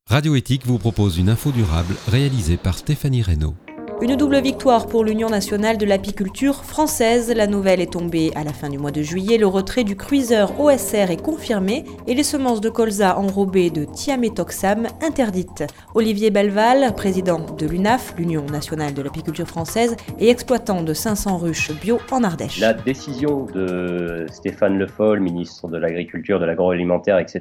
Radio Éthique vous propose une info durable réalisée par Stéphanie Reynaud. Une double victoire pour l'Union nationale de l'apiculture française. La nouvelle est tombée à la fin du mois de juillet. Le retrait du cruiser OSR est confirmé et les semences de colza enrobées de thiaméthoxam interdites. Olivier Belval, président de l'UNAF, l'Union nationale de l'apiculture française, et exploitant de 500 ruches bio en Ardèche. La décision de Stéphane Le Foll, ministre de l'Agriculture, de l'Agroalimentaire, etc.,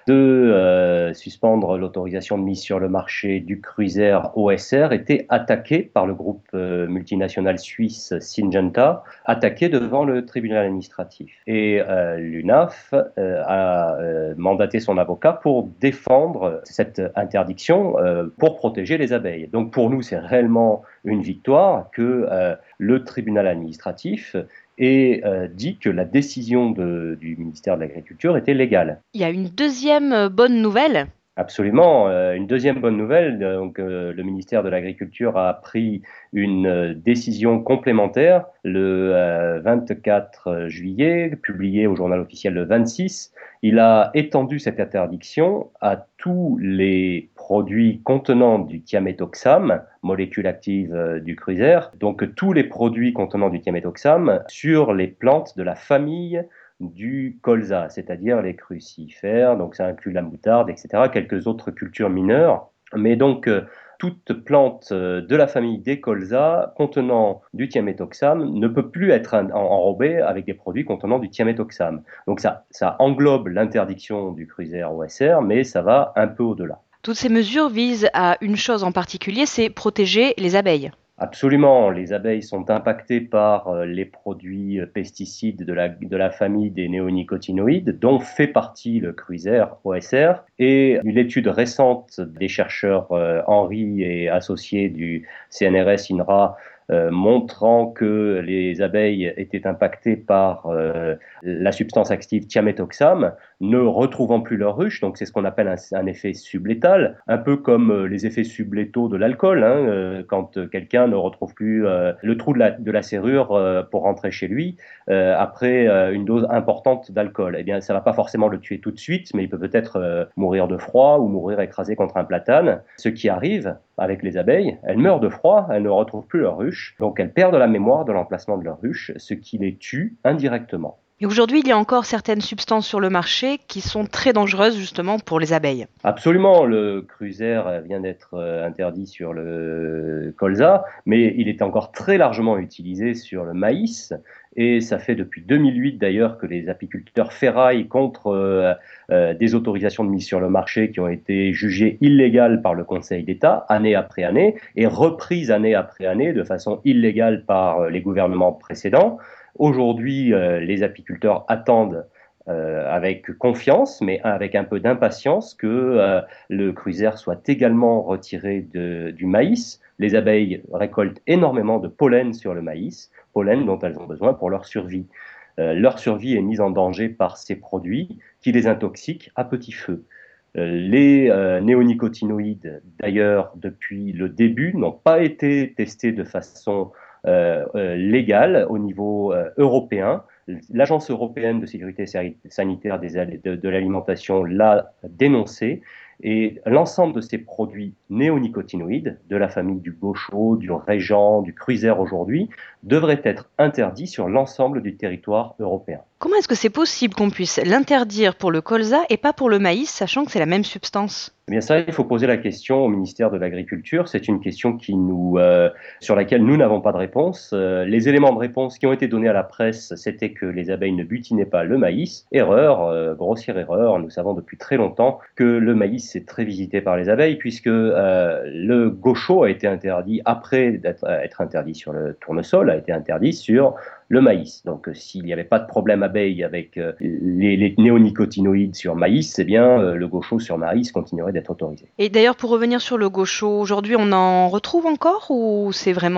de suspendre l'autorisation de mise sur le marché du cruiser OSR était attaquée par le groupe multinational suisse Syngenta, attaqué devant le tribunal administratif. Et l'UNAF a mandaté son avocat pour défendre cette interdiction pour protéger les abeilles. Donc pour nous, c'est réellement une victoire que le tribunal administratif ait dit que la décision du ministère de l'Agriculture était légale. Il y a une deuxième bonne nouvelle. Absolument. Une deuxième bonne nouvelle, donc, le ministère de l'Agriculture a pris une décision complémentaire le 24 juillet, publiée au journal officiel le 26. Il a étendu cette interdiction à tous les produits contenant du thiaméthoxam, molécule active du cruiser, donc tous les produits contenant du thiaméthoxam sur les plantes de la famille du colza, c'est-à-dire les crucifères, donc ça inclut la moutarde, etc., quelques autres cultures mineures, mais donc toute plante de la famille des colza contenant du thiaméthoxam ne peut plus être enrobée avec des produits contenant du thiaméthoxam. Donc ça englobe l'interdiction du cruiser OSR, mais ça va un peu au-delà. Toutes ces mesures visent à une chose en particulier, c'est protéger les abeilles. Absolument, les abeilles sont impactées par les produits pesticides de la famille des néonicotinoïdes, dont fait partie le cruiser OSR. Et une étude récente des chercheurs Henry et associés du CNRS-INRA montrant que les abeilles étaient impactées par la substance active thiaméthoxam, ne retrouvant plus leur ruche, donc c'est ce qu'on appelle un effet sublétal, un peu comme les effets sublétaux de l'alcool, quand quelqu'un ne retrouve plus le trou de la serrure pour rentrer chez lui après une dose importante d'alcool. Eh bien, ça ne va pas forcément le tuer tout de suite, mais il peut peut-être mourir de froid ou mourir écrasé contre un platane. Ce qui arrive avec les abeilles, elles meurent de froid, elles ne retrouvent plus leur ruche, donc elles perdent la mémoire de l'emplacement de leur ruche, ce qui les tue indirectement. Et aujourd'hui, il y a encore certaines substances sur le marché qui sont très dangereuses justement pour les abeilles. Absolument, le cruiser vient d'être interdit sur le colza, mais il est encore très largement utilisé sur le maïs. Et ça fait depuis 2008 d'ailleurs que les apiculteurs ferraillent contre des autorisations de mise sur le marché qui ont été jugées illégales par le Conseil d'État année après année et reprises année après année de façon illégale par les gouvernements précédents. Aujourd'hui, les apiculteurs attendent avec confiance, mais avec un peu d'impatience, que le cruiser soit également retiré du maïs. Les abeilles récoltent énormément de pollen sur le maïs, pollen dont elles ont besoin pour leur survie. Leur survie est mise en danger par ces produits qui les intoxiquent à petit feu. Les néonicotinoïdes, d'ailleurs, depuis le début, n'ont pas été testés de façon légale au niveau européen. L'Agence européenne de sécurité sanitaire de l'alimentation l'a dénoncé et l'ensemble de ces produits néonicotinoïdes, de la famille du gaucho, du régent, du cruiser aujourd'hui, devraient être interdits sur l'ensemble du territoire européen. Comment est-ce que c'est possible qu'on puisse l'interdire pour le colza et pas pour le maïs, sachant que c'est la même substance ? Eh bien ça, il faut poser la question au ministère de l'Agriculture. C'est une question sur laquelle nous n'avons pas de réponse. Les éléments de réponse qui ont été donnés à la presse, c'était que les abeilles ne butinaient pas le maïs. Erreur, grossière erreur. Nous savons depuis très longtemps que le maïs est très visité par les abeilles, puisque le gaucho a été interdit, après être interdit sur le tournesol, a été interdit sur le maïs. Donc s'il n'y avait pas de problème abeille avec les néonicotinoïdes sur maïs, eh bien le gaucho sur maïs continuerait d'être autorisé. Et d'ailleurs, pour revenir sur le gaucho, aujourd'hui on en retrouve encore ou c'est vraiment fini ?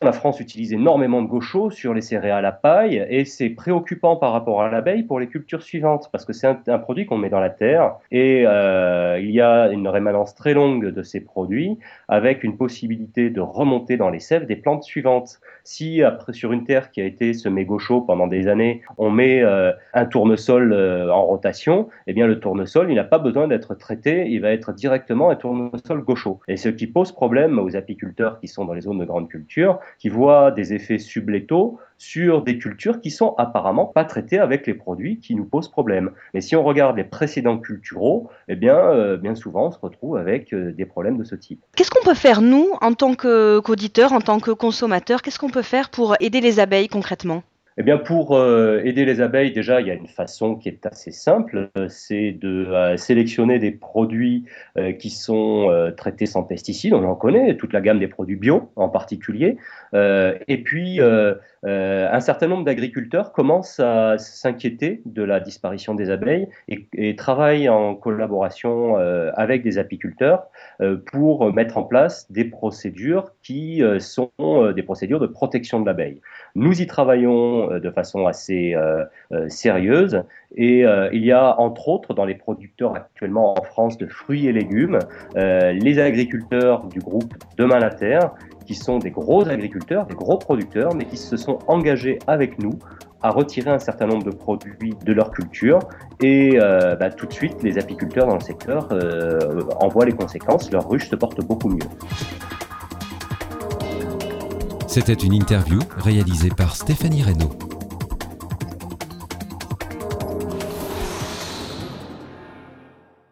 La France utilise énormément de gaucho sur les céréales à paille et c'est préoccupant par rapport à l'abeille pour les cultures suivantes parce que c'est un produit qu'on met dans la terre et il y a une rémanence très longue de ces produits avec une possibilité de remonter dans les sèves des plantes suivantes. Si après, sur une terre qui a été semée gaucho pendant des années, on met un tournesol en rotation, eh bien le tournesol, il n'a pas besoin d'être traité, il va être directement un tournesol gaucho. Et ce qui pose problème aux apiculteurs qui sont dans les zones de grande culture, qui voient des effets sublétaux sur des cultures qui sont apparemment pas traitées avec les produits qui nous posent problème. Mais si on regarde les précédents culturaux, eh bien, bien souvent, on se retrouve avec des problèmes de ce type. Qu'est-ce qu'on peut faire, nous, en tant qu'auditeurs, en tant que consommateurs? Qu'est-ce qu'on peut faire pour aider les abeilles concrètement? Eh bien, pour aider les abeilles, déjà, il y a une façon qui est assez simple, c'est de sélectionner des produits qui sont traités sans pesticides. On en connaît, toute la gamme des produits bio en particulier. Et puis, un certain nombre d'agriculteurs commencent à s'inquiéter de la disparition des abeilles et travaillent en collaboration avec des apiculteurs pour mettre en place des procédures qui sont des procédures de protection de l'abeille. Nous y travaillons de façon assez sérieuse et il y a entre autres dans les producteurs actuellement en France de fruits et légumes, les agriculteurs du groupe Demain la Terre qui sont des gros agriculteurs, des gros producteurs, mais qui se sont engagés avec nous à retirer un certain nombre de produits de leur culture et tout de suite les apiculteurs dans le secteur en voient les conséquences, leurs ruches se portent beaucoup mieux. C'était une interview réalisée par Stéphanie Reynaud.